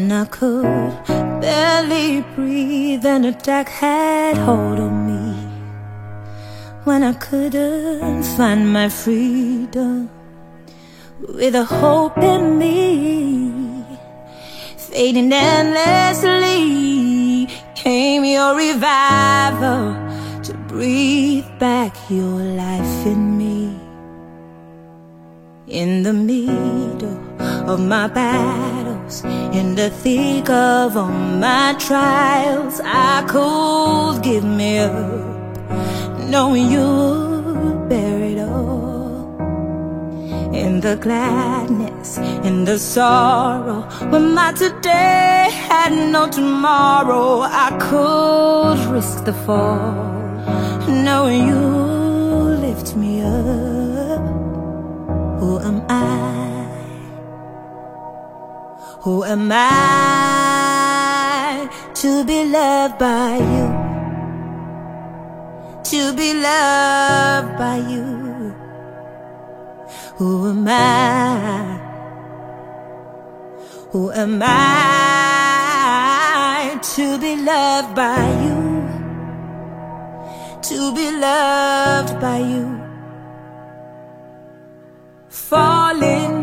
when I could barely breathe and a dark had hold of me, when I couldn't find my freedom with a hope in me, fading endlessly, came your revival to breathe back your life in me. In the middle of my battles, in the thick of all my trials, I could give me up, knowing you'd bear it all. In the gladness, in the sorrow, when my today had no tomorrow, I could risk the fall, knowing you lift me up. Who am I? Who am I to be loved by you? To be loved by you. Who am I? Who am I to be loved by you? To be loved by you. Falling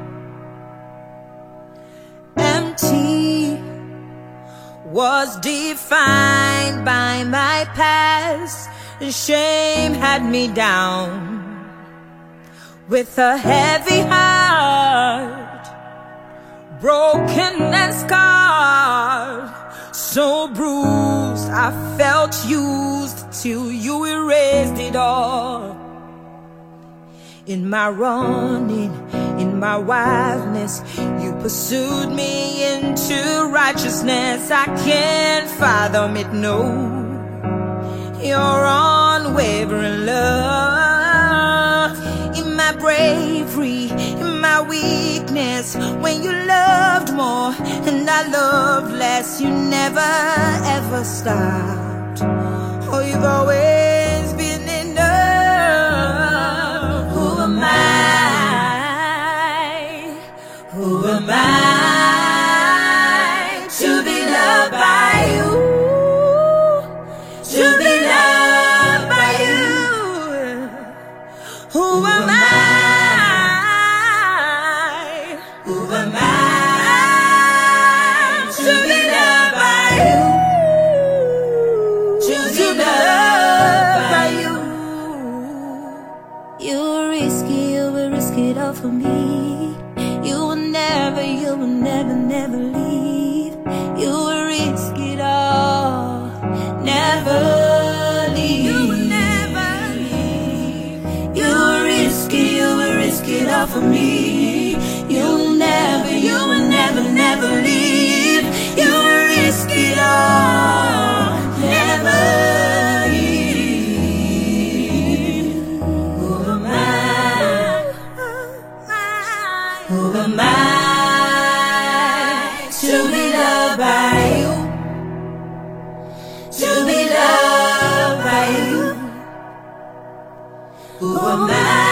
empty was defined by my past. Shame had me down with a heavy heart, broken and scarred, so bruised I felt used till you erased it all. In my running, in my wildness, you pursued me into righteousness. I can't fathom it, no, your unwavering love. In my bravery, in my weakness, when you loved more and I loved less, you never ever stopped. Oh, you've always been enough. Who am I? Who am I to be loved by you? To be loved by you. Who am I? Who am I to be loved by you? To be loved by you. You will risk it all for me. You will never leave. You will risk it all, never leave. You will never leave. You will risk it all for me. You will never leave. You will risk it all, never leave. Who am I? Who am I to be loved by you? To be loved by you. Who am I?